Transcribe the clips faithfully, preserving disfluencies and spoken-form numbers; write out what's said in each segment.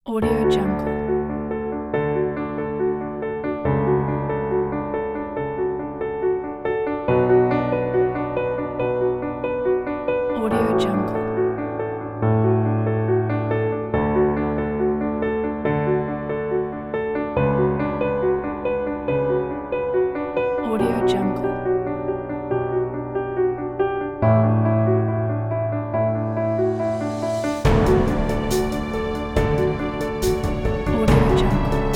Audio Jungle. Audio Jungle. Audio Jungle. Audio Jungle.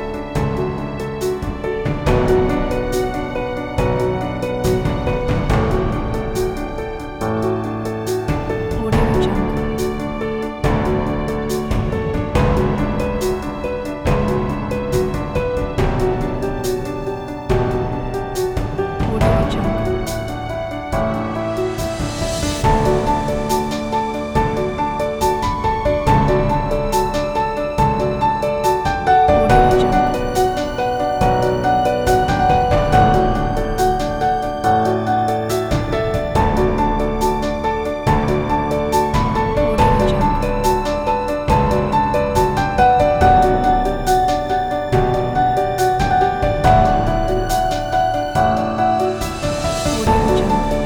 Audio Jungle. Audio Jungle. Audio Jungle. Audio Jungle. Audio Jungle.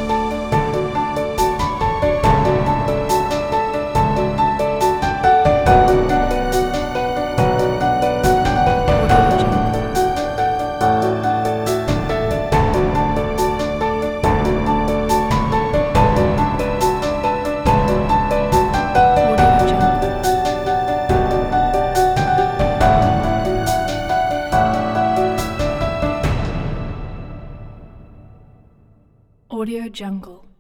Audio Jungle. Audio Jungle. Audio Jungle.